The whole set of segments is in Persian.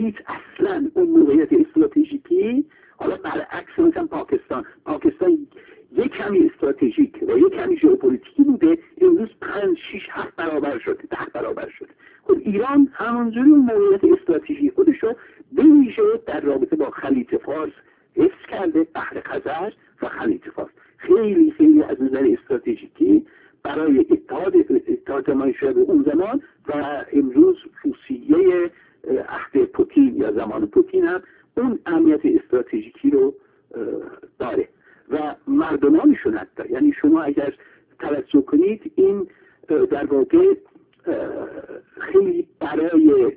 هیچ اصلا اون موقعیت استراتژیکی، حالا برعکس مثلا پاکستان یک کمی استراتژیک و یک کمی ژئوپلیتیکی بوده، امروز 5 6 7 برابر شده، 10 برابر شده. خب ایران همونجوری اون موقعیت استراتژیکی خودشو به ویژه در رابطه با خلیج فارس حفظ کرده، بحر خزر و خلیج فارس. خیلی خیلی از نظر استراتژیکی برای اتحاد جماهیر شوروی اون زمان و امروز روسیه عهد پوتین یا زمان پوتین هم اون اهمیت استراتژیکی رو داره و مردمانشون حتی. یعنی شما اگر توجه کنید این در واقع خیلی برای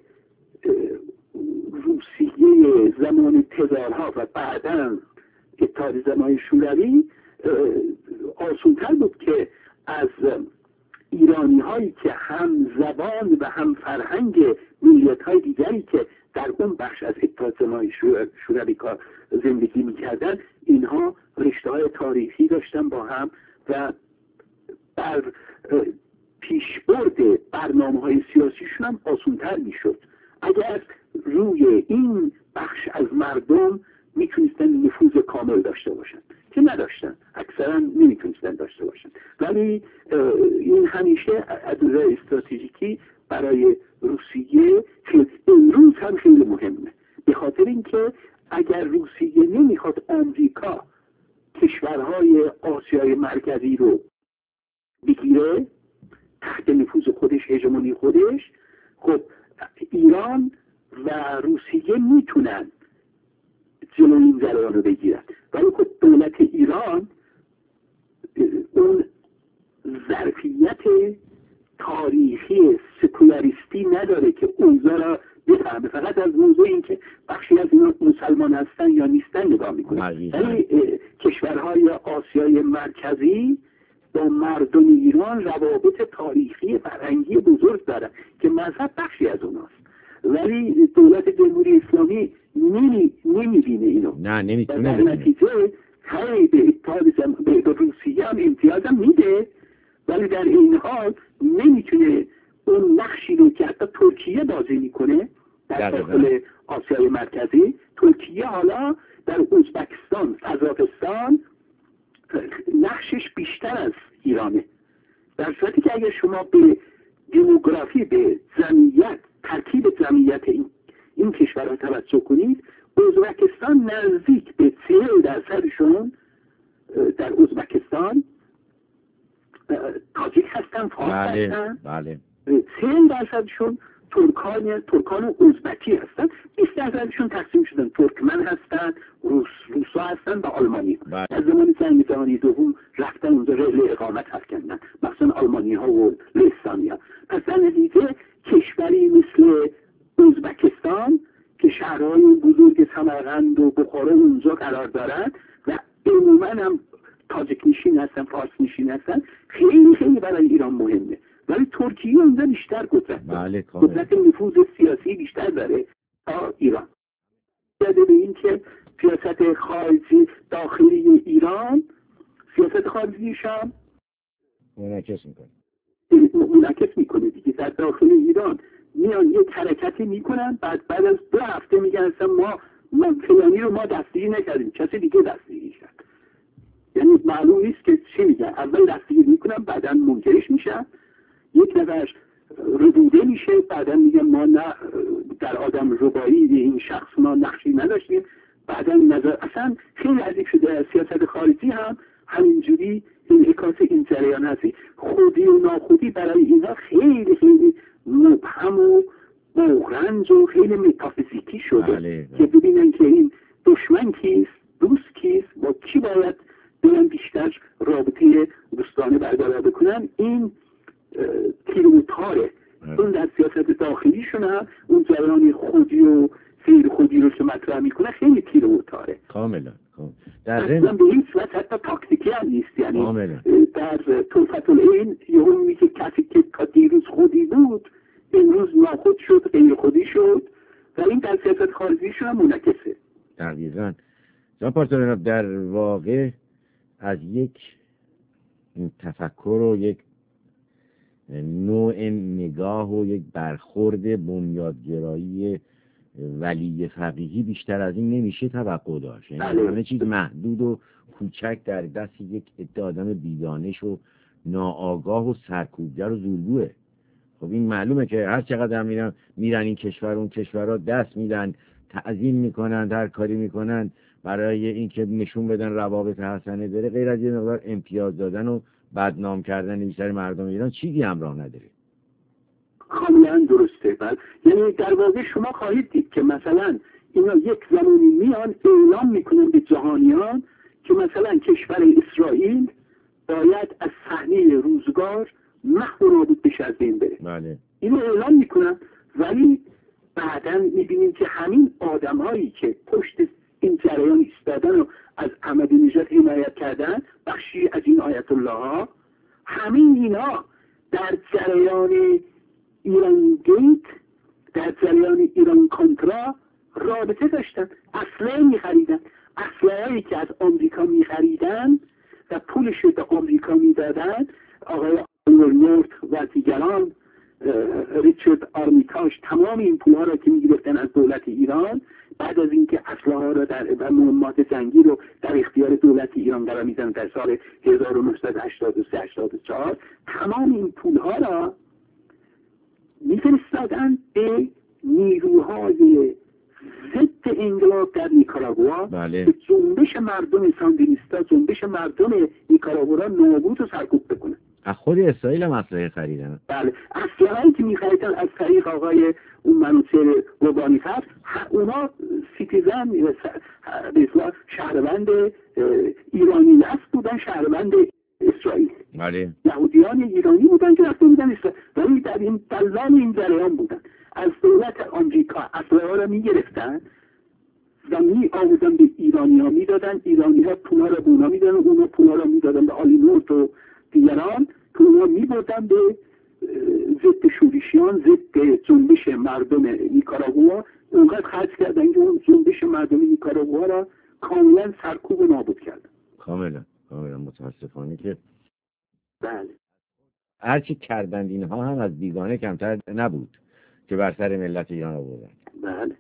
روسیه زمان تزارها و بعدا اتحاد جماهیر شوروی آسان‌تر بود که از ایرانی هایی که هم زبان و هم فرهنگ ملیت های دیگری که در اون بخش از اتحاد جماهیر شوروی زندگی میکردن، اینها رشته های تاریخی داشتن با هم و بر پیشبرد برنامه های سیاسیشون هم آسان‌تر میشد اگر روی این بخش از مردم میتونستن نفوذ کامل داشته باشن، که نداشتن، اکثرا نمیتونستن داشته باشن. ولی این همیشه از نظر استراتژیکی برای روسیه امروز هم خیلی مهمه، به خاطر اینکه اگر روسیه نمیخواد آمریکا کشورهای آسیای مرکزی رو بگیره تحت نفوذ خودش، هژمونی خودش، خب ایران و روسیه میتونن جلو این جریان رو بگیرن. ولی خب دولت ایران اون ظرفیت تاریخی سکولاریستی نداره که اوضاع را بفهمه، فقط از موضوع این که بخشی از اینا مسلمان هستن یا نیستن نگاه میکنه. ولی کشورهای آسیای مرکزی با مردم ایران روابط تاریخی فرهنگی بزرگ دارن که مذهب بخشی از اوناست، ولی دولت جمهوری اسلامی نمیبینه اینو. نه نمیتونه. در نتیجه خیلی به روسیه هم امتیاز هم میده، ولی در این حال نمیتونه اون نقشی رو که حتی ترکیه بازی میکنه در داخل آسیای مرکزی. ترکیه حالا در ازبکستان، قزاقستان نقشش بیشتر از ایرانه، در صورتی که اگر شما به دموگرافی، به جمعیت، ترکیب جمعیت این کشورها توجه کنید، ازبکستان نزدیک به 40% در ازبکستان تاجیک هستن، فارس هستن. بله. 40% ترکان ازبکی هستن، 20% تقسیم شدن، ترکمن هستن، روسا هستن و آلمانی. از زمان جنگ جهانی دوم رفتن اونجا رحله اقامت کردن، مثلا آلمانی ها و لهستانی ها. پس در نتیجه کشوری مثل ازبکستان که شهرهای بزرگ سمرقند و بخارا اونجا قرار دارن و عموما هم تاجیک نشین هستن، فارس نشین هستن، خیلی خیلی برای ایران مهمه. ولی ترکیه اونجا بیشتر قدرت داره، قدرت نفوذ سیاسی بیشتر داره تا ایران. یاده به این که سیاست خارجی داخلی ایران، سیاست خارجیش هم منعکس میکنه دیگه. در داخل ایران میان یک حرکتی میکنن، بعد از 2 هفته میگن اصلا ما فلانی رو ما دستگیر نکردیم، کسی دیگه دستگیر کرد. یعنی معلوم نیست که چی میگن، اول دستگیر میکنن بعدا منکرش میشن، یک نفر ربوده میشه، بعدا میگن ما نه در آدم ربایی این شخص ما نقشی نداشتیم، بعدا نظر اصلا خیلی عجیب شده. سیاست خارجی هم همینجوری انعکاس این جریان هستی، خودی و ناخودی برای اینها خیلی خیلی مبهم و بغرنج و خیلی متافیزیکی شده. که ببینن که این دشمن کیست، دوست کیست، با کی باید برن بیشتر رابطه دوستانه برقرار بکنن. این کیلومتره. اون در سیاست داخلیشون هم اون جریان خودی و غیر خودی رو که مطرح میکنه خیلی کیلومتره. کاملا. در ضمن به این صورت حتی تاکتیکی هم نیست. یعنی در طرفت العین یهو میگه کسی که تا دیروز خودی بود امروز ناخود شد، غیر خودی شد، و این در سیاست خارجیشون هم منعکسه. دقیقاً. جان پارتنر در واقع از یک تفکر و یک نوع نگاه و یک برخورد بنیادگرایی ولی فقیهی بیشتر از این نمیشه توقع داشت. یعنی بله. همه چیز محدود و کوچک در دست یک عده آدم بیدانش و ناآگاه و سرکوبگر و زورگوه. خب این معلومه که هر چقدر هم میرن این کشور اون کشورها دست میدن، تعظیم میکنن، هر کاری میکنن برای اینکه نشون بدن روابط حسنه داره، غیر از یه مقدار امتیاز دادن و بدنام کردن بیشتر مردم ایران چیزی همراه نداره. کاملا درسته. یعنی در واقع شما خواهید دید که مثلا اینا یک زمانی میان اعلام میکنن به جهانیان که مثلا کشور اسرائیل باید از صحنه روزگار محو و نابود بشه، از بین بره. بله. اینو اعلام میکنن، ولی بعدا میبینیم که همین آدمهایی که پشت این جریان ایستادن و از احمدی نژاد حمایت کردن، بخشی از این آیت الله ها، همین اینا در جریان ایران گیت، در جریان ایران کنترا رابطه داشتن، اسلحه میخریدن، اسلحه‌ای که از آمریکا میخریدن و پولش رو به آمریکا میدادن. آقای نورت و دیگران، ریچارد آرمیتاژ، تمام این پولها را که میگرفتن از دولت ایران، بعد از اینکه اسلحه ها را و مهمات جنگی رو در اختیار دولت ایران قرار میدن در سال 1983-84، تمام این پولها را میفرستادن به نیروهای ضد انقلاب در نیکاراگوآ. بله. که جنبش مردم ساندینیستا، جنبش مردم نیکاراگوآ را نابود و سرکوب بکنه. از خود اسرائیل هم اسلحه خریدن. بله، اسلحه‌ای که می‌خریدن از طریق آقای اون منوچهر قربانی فرد، اونا سیتیزن، به اصطلاح شهروند ایرانی نسل بودن، شهروند اسرائیل. بله. یهودیان ایرانی بودن که رفته بودن اسرائیل، ولی در این دلال این جریان بودن. از دولت آمریکا اسلحه را می‌گرفتن و آوردن به ایرانی‌ها میدادن، ایرانی‌ها پولا را به اونا میدادن، اونا پولا را میدادن به آلی نورت و دیگران که اونا میبردن به ضد شورشیان، ضد جنبش مردم نیکاراگوآ. اونقدر خرج کردن که اون جنبش مردم نیکاراگوآ را کاملا سرکوب و نابود کردن. کاملا متاسفانه که بله، هرچی کردند اینها هم از بیگانه کمتر نبود که بر سر ملت ایران آوردن. بله،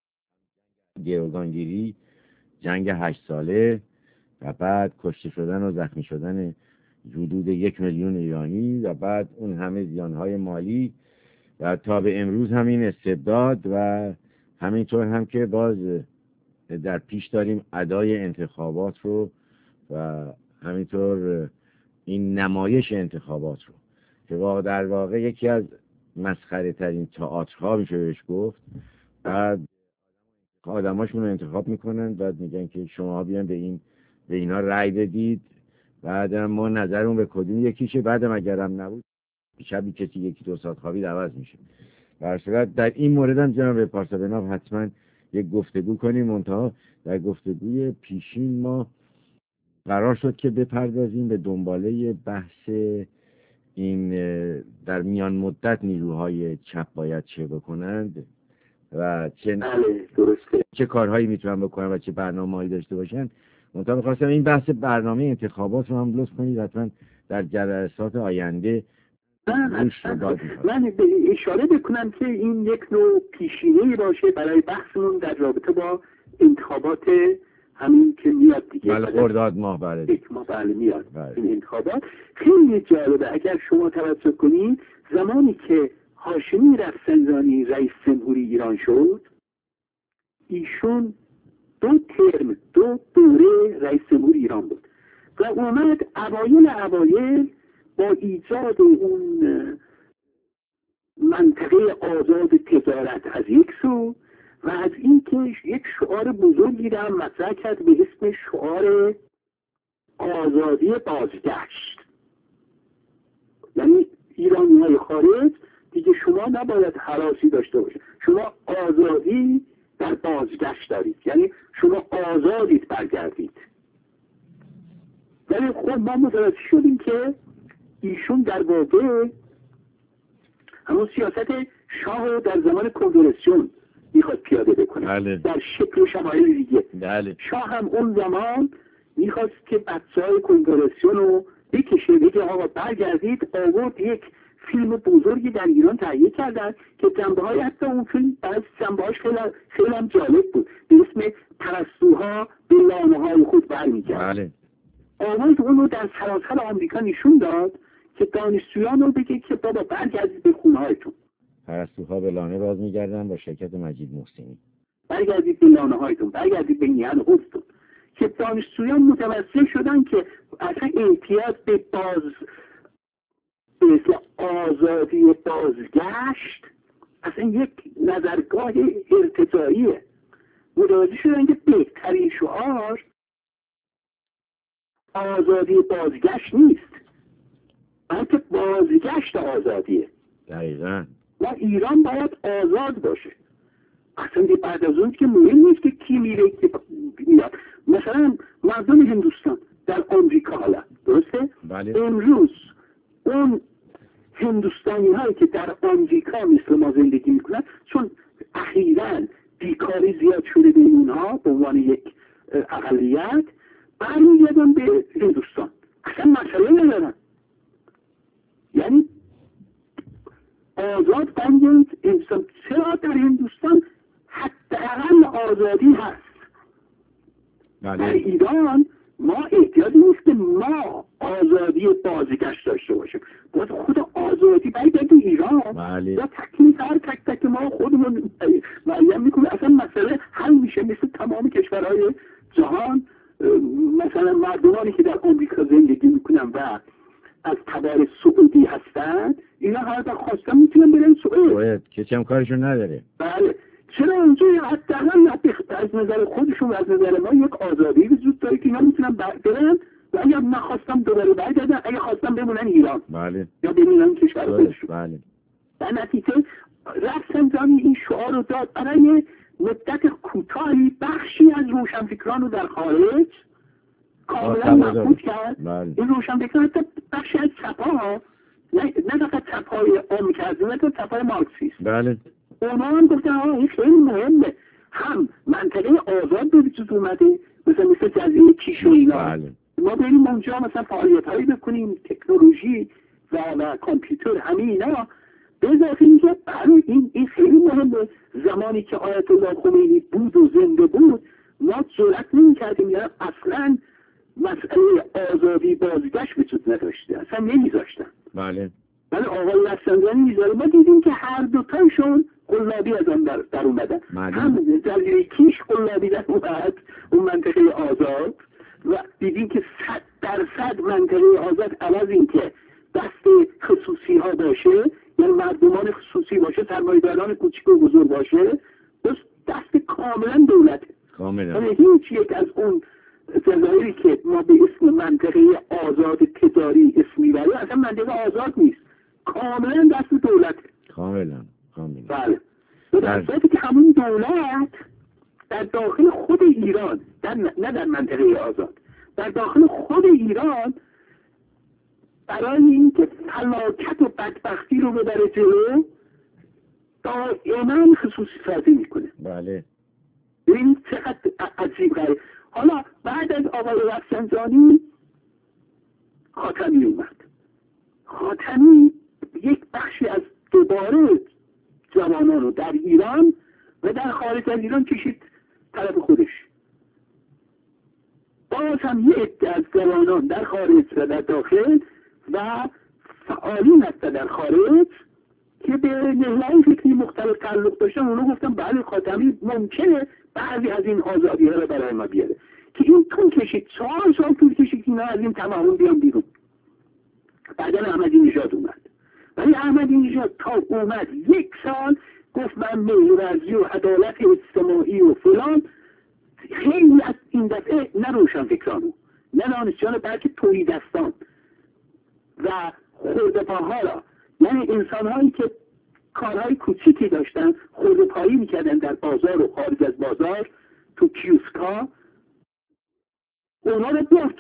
گروگانگیری، جنگ 8 ساله و بعد کشته شدن و زخمی شدن حدود 1 میلیون ایرانی و بعد اون همه زیانهای مالی و تا به امروز همین استبداد و همینطور هم که باز در پیش داریم ادای انتخابات رو و همینطور این نمایش انتخابات رو که در واقع یکی از مسخره ترین تئاترها میشه بهش گفت. بعد آدماشون رو انتخاب میکنن، بعد میگن که شما بیان به اینا رأی بدید، بعد ما نظرمون به کدوم یکیشه، بعدم اگرم نبود شبی کسی 1-2 ساعت خوابید عوض میشه. در صورت در این مورد هم جناب پارسابناب حتما یک گفتگو کنیم. منتها در گفتگوی پیشین ما قرار شد که بپردازیم به دنباله بحث این در میان مدت نیروهای چپ باید چه بکنند و چه کارهایی میتونن بکنن و چه برنامه‌هایی داشته باشن. منتها می‌خواستم این بحث برنامه انتخابات رو هم لطف کنید حتما در جلسات آینده. من اشاره بکنم که این یک نوع پیشینه‌ای باشه برای بحثمون در رابطه با انتخابات همین که میاد دیگه. بله، خرداد ماه. بله، 1 ماه بله میاد. بله. این انتخابات خیلی جالبه. اگر شما توجه کنید، زمانی که هاشمی رفسنجانی رئیس جمهوری ایران شد، ایشون 2 ترم 2 دوره رئیس جمهوری ایران بود و اومد اوایل با ایجاد اون منطقه آزاد تجارت از یک سو و از اینکه یک شعار بزرگی را مطرح کرد به اسم شعار آزادی بازگشت. یعنی ایرانی‌های خارج دیگه شما نباید هراسی داشته باشید، شما آزادی در بازگشت دارید، یعنی شما آزادید برگردید. ولی خب ما متوجه شدیم که ایشون در واقع همون سیاست شاه در زمان کنگرسیون میخواد پیاده بکنه. بله. در شکل و شمایل دیگه. بله. شاه هم اون زمان میخواست که بچه‌های کنگرسیون رو بکشه، بگه آقا برگردید. آورد یک فیلم بزرگی در ایران تهیه کردن که جنبه‌های حتی اون فیلم بعضی جنبه‌هاش خیلی هم جالب بود، به اسم پرستوها به لانه‌های خود برمیگردند. آواز اون رو در سراسر آمریکا نشون داد که دانشجویان رو بگه که بابا برگردید به خونه‌هایتون. پرستوها به لانه باز می‌گردن با شرکت مجید محسنی. برگردید به لانه‌هایتون، برگردید به میهن خودتون. که دانشجویان متوجه شدن که اصلا احتیاج به آزادی بازگشت اصلا یک نظرگاه ارتجاعیه. متوجه شدن که بهترین شعار آزادی بازگشت نیست، بلکه بازگشت آزادیه. دقیقاً. و ایران باید آزاد باشه. اصلا بعد از اون که مهم نیست که کی میره که میاد. مثلا مردم هندوستان در آمریکا حالا درسته؟ بله. امروز اون هندوستانی هایی که در آمریکا مثل ما زندگی میکنن، چون اخیراً بیکاری زیاد شده بین اونها به عنوان یک اقلیت، برمیگردن به هندوستان، اصلا مسئله ندارن. یعنی آزاد بنگید انسان. چرا در هندوستان حداقل آزادی هست؟ بله. در ایران ما احتیاجی نیست که ما آزادی بازگشت داشته باشیم، باید خود آزادی برگرده ایران. بله. یا تکلیف هر تک ما خودمون معین میکنیم، اصلا مسئله حل میشه. مثل تمام کشورهای جهان، مثلا مردمانی که در آمریکا زندگی میکنن و از تبار سعودی هستن، اینا هر وقت خواستن میتونن برن سعود، کسی هم کارشون نداره. بله. چرا اونجا حداقل از نظر خودشون و از نظر ما یک آزادی وجود داره که اینا میتونن برن و اگر نخواستم دوباره برگردن، اگه خواستم بمونن ایران. بله. یا بمونن کشور خودشون. بله. در نتیجه رفسنجانی این شعار رو داد برای مدت کوتاهی بخشی از روشنفکران رو در خارج کاملا محبوب کرد. بله. این روشنفکران حتی بخشی از چپ‌ها، نه فقط چپ‌های آمریکا، نه چپ‌های مارکسیست، بله، اونا هم گفتن این خیلی مهمه، هم منطقه آزاد به وجود اومده، مثل جزیره کیش و اینا. بله. ما بریم اونجا مثلا فعالیت‌هایی بکنیم، تکنولوژی و کامپیوتر، همین اینا. به اضافه اینکه برای این خیلی مهمه. زمانی که آیت الله خمینی بود و زنده بود، ما جرئت نمی‌کردیم، یا اصلاً مسئله آزادی بازگشت وجود نداشته، اصلا نمیذاشتن. بله. ولی آقای رفسنجانی میذاره. ما دیدیم که هر دوتایشون قلابی از آن در اومدن. هم جزیره کیش قلابی در اومد، اون منطقه آزاد، و دیدیم که 100% منطقه آزاد عوض این که دست خصوصی ها باشه، یعنی مردمان خصوصی باشه، سرمایه‌داران کوچیک و بزرگ باشه، بس دست کاملا دولته. کاملا. هیچ یک از اون جزایری که ما به اسم منطقه آزاد تجاری اسم میبریم اصلا منطقه آزاد نیست، کاملا دست دولت. کاملا. بله. در صورتی که همون دولت در داخل خود ایران، نه در منطقه آزاد، در داخل خود ایران برای اینکه فلاکت و بدبختی رو ببره جلو دائما خصوصی سازی میکنه. بله. ببینید چقدر عجیب غریب. حالا بعد از آقای رفسنجانی خاتمی اومد. خاتمی یک بخشی از دوباره جوانان رو در ایران و در خارج از ایران کشید طرف خودش. باز هم یک عده از جوانان در خارج و در داخل و فعالین هست در خارج که به نهله‌های فکری مختلف تعلق داشتن، اونو گفتن بله خاتمی ممکنه بعضی از این آزادی ها رو برای ما بیاره، که این طول کشید، 4 سال طول کشید که اینا از این تمام بیان بیرون. بعدا احمدی نژاد اومد، ولی احمدی نژاد تا اومد 1 سال گفت من مهرورزی و عدالت اجتماعی و فلان. خیلی از این دفعه نه روشنفکرانو نه دانشجویان، بلکه تهیدستان و خرده‌پاها را، یعنی انسان‌هایی که کارهای کوچیکی داشتن، خرده‌پایی می‌کردن در بازار و خارج از بازار، تو کیوسکا، اونها رو برد.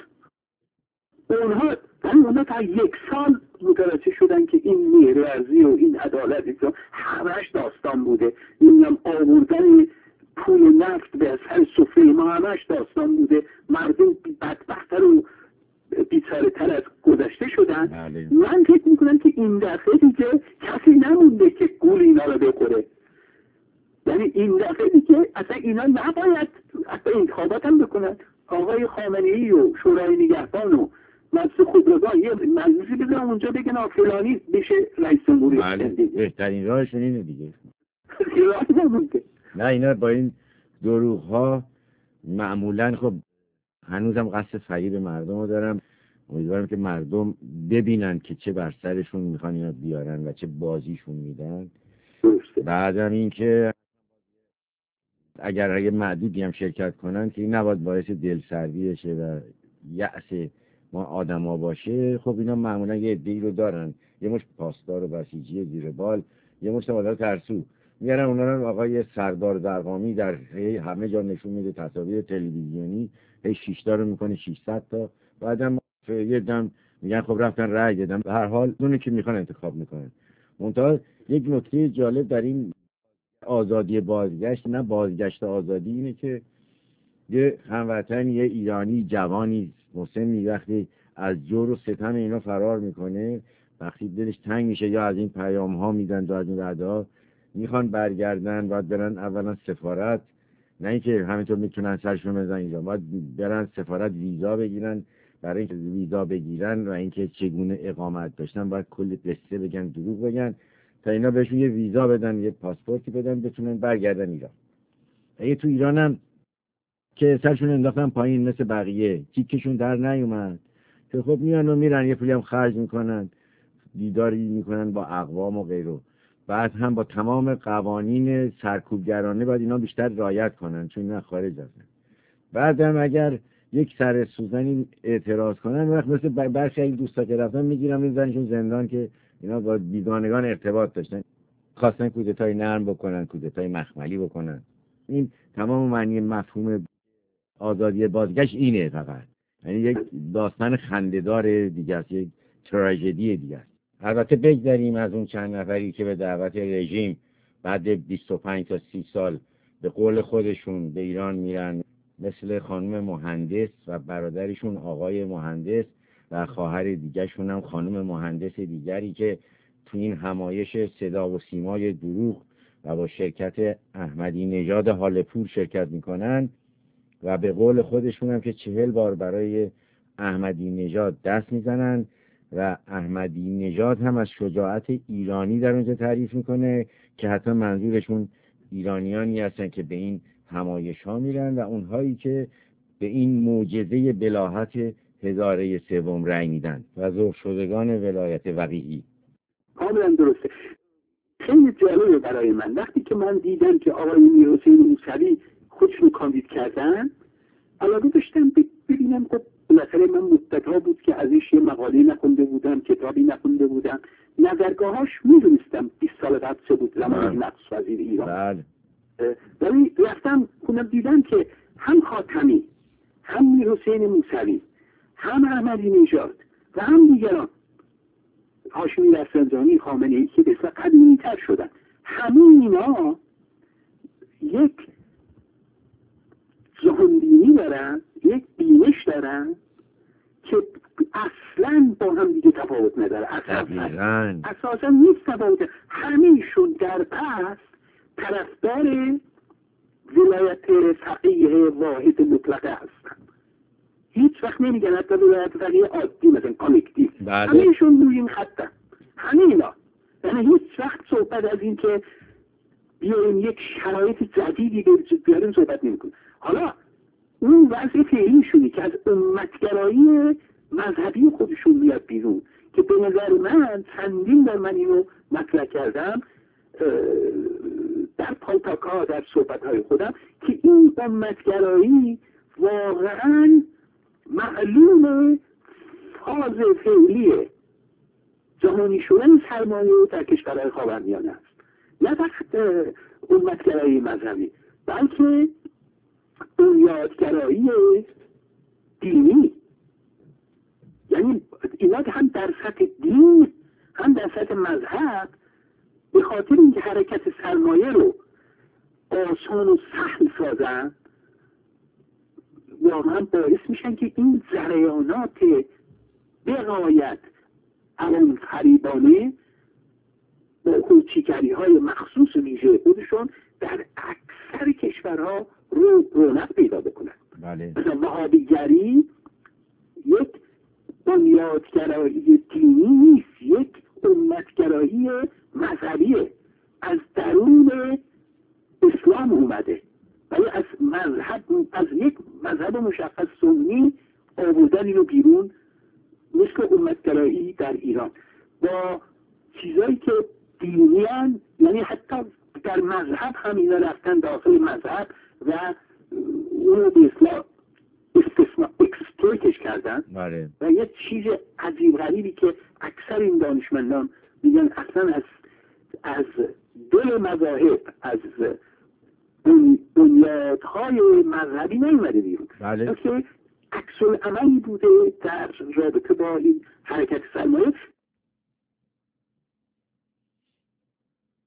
اونها تا 1 سال متوجه شدن که این مهرورزی و این عدالت همش داستان بوده، این آوردن پول نفت به سر سفره ما همش داستان بوده، مردم بدبخت‌تر و بیچاره تر از گذشته شدن. بله. من فکر میکنم که این دفعه دیگه کسی نمونده که گول اینا رو بخوره. یعنی این دفعه دیگه اصلا اینا نباید اصلا انتخابات هم بکنن. آقای خامنه‌ای و شورای نگهبان و مجلس خودروان یه مجلسی بزنن اونجا بگن فلانی بشه رئیس جمهوری. بله. بهترین راهشون اینه دیگه. راه نمونده. نه اینا با این دروغ ها معمولا خب هنوزم قصد فریب مردم رو دارم. امیدوارم که مردم ببینن که چه بر سرشون میخوان اینا بیارن و چه بازیشون میدن. بعدم این که اگر معدودی هم شرکت کنن که این نباید باعث دلسردی بشه و یأس ما آدما باشه. خب اینا معمولا یه عده‌ای رو دارن، یه مش پاسدار و بسیجی زیر بال، یه مش آدم ترسو میارن اونا رو. آقای سردار درغامی در همه جا نشون میده، تصاویر تلویزیونی، 6 تا رو میکنه 600 تا. بعدم یه دم میگن خب رفتن رأی دادن. به هر حال اونی که میخوان انتخاب میکنن. منتها یک نکته جالب در این آزادی بازگشت، نه بازگشت آزادی، اینه که یه هموطن، یه ایرانی جوانی مسنی وقتی از جور و ستم اینا فرار میکنه، وقتی دلش تنگ میشه یا از این پیام ها میدن و از این ردا میخوان برگردن، باید برن اولا سفارت، نه اینکه همینطور میتونن سرشون بزنن اینجا، باید برن سفارت ویزا بگیرن. برای اینکه ویزا بگیرن و اینکه چگونه اقامت داشتن باید کلی قصه بگن، دروغ بگن تا اینا بهشون یه ویزا بدن، یه پاسپورتی بدن، بتونن برگردن ایران. اگه تو ایران هم که سرشون انداختن پایین مثل بقیه، تیکشون در نیومد، که خب میان و میرن، یه پولی هم خرج میکنن، دیداری میکنن با اقوام و غیره. بعد هم با تمام قوانین سرکوبگرانه باید اینا بیشتر رعایت کنن چون اینا خارج هستن. بعد هم اگر یک سر سوزنی اعتراض کنن، وقت مثل برخی این دوستا که رفتن میگیرن میزنشون زندان که اینا با بیگانگان ارتباط داشتن، خواستن کودتای نرم بکنن، کودتای مخملی بکنن. این تمام معنی مفهوم آزادی بازگشت اینه فقط. یعنی یک داستان خنده‌دار دیگه است، یک تراژدی دیگه است. البته بگذاریم از اون چند نفری که به دعوت رژیم بعد 25 تا 30 سال به قول خودشون به ایران میرن، مثل خانم مهندس و برادرشون آقای مهندس و خواهر دیگرشون هم خانم مهندس دیگری که تو این همایش صدا و سیمای دروغ و با شرکت احمدی نژاد هاله‌پور شرکت میکنن و به قول خودشون هم که 40 بار برای احمدی نژاد دست میزنن و احمدی نژاد هم از شجاعت ایرانی در اونجا تعریف میکنه که حتی منظورشون ایرانیانی هستن که به این همایش ها میرن و اونهایی که به این معجزه بلاهت هزاره سوم رأی میدن و ذوق شدگان ولایت وقیعی. کاملا درسته. خیلی جالبه برای من وقتی که من دیدم که آقای میرحسین موسوی خودشون کاندید کردن، علاقه داشتم ببینم که مثلا من مدت‌ها بود که ازش یه مقاله نخونده بودم، کتابی نخونده بودم، نظرگاهاش میدونستم 20 سال قبل چه بود زمان نقص وزیر ایران. ولی رفتم خوندم دیدم که هم خاتمی، هم میرحسین موسوی، هم احمدی نژاد و هم دیگران، هاشمی رفسنجانی، خامنه‌ای که به اصطلاح قدیمی‌تر شدن، همه اینا یک جهانبینی دارن، یک بینش دارن که اصلا با هم دیگه تفاوت نداره. اساسا نیست تفاوت. همه‌شون در پس طرفدار ولایت فقیه واحد مطلقه هستن. هیچ وقت نمیگن حتی ولایت فقیه عادی مثلا کالکتیو. همه‌شون روی این خطن. همه اینا. یعنی هیچ وقت صحبت از این که بیایم یک شرایط جدیدی بیاریم صحبت نمی‌کنه. حالا اون وضع فعلیشونی که از امتگرایی مذهبی خودشون میاد بیرون که به نظر من چندین بار من اینو مطرح کردم در پالتاکا در صحبت‌های خودم که این امتگرایی واقعاً معلوم فاز فعلی جهانی شدن سرمایه در کشورهای خاورمیانه است. نه فقط امتگرایی مذهبی بلکه بنیادگرایی دینی. یعنی اینا هم در سطح دین هم در سطح مذهب به خاطر اینکه حرکت سرمایه رو آسان و سهل سازن واقعا باعث میشن که این جریانات به غایت عوام فریبانه با هوچیگری های مخصوص ویژه خودشون در اکثر کشورها رونق پیدا بکنن. بله. مثلا وهابیگری یک بنیادگرایی دینی نیست، یک امتگرایی مذهبیه، از درون اسلام اومده، ولی از مذهب، از یک مذهب مشخص سنی آوردن اینو بیرون، مثل امتگرایی در ایران با چیزایی که دینی هن، یعنی حتی در مذهب هم اینا رفتن داخل مذهب و اونو به اصلاح اکسپلویتش کردن. بله. و یه چیز عجیب غریبی که اکثر این دانشمندان میگن اصلا از دل مذاهب، از بنیادهای مذهبی نیومده بیرون. بله. که عکس العملی بوده در رابطه با این حرکت سرمایه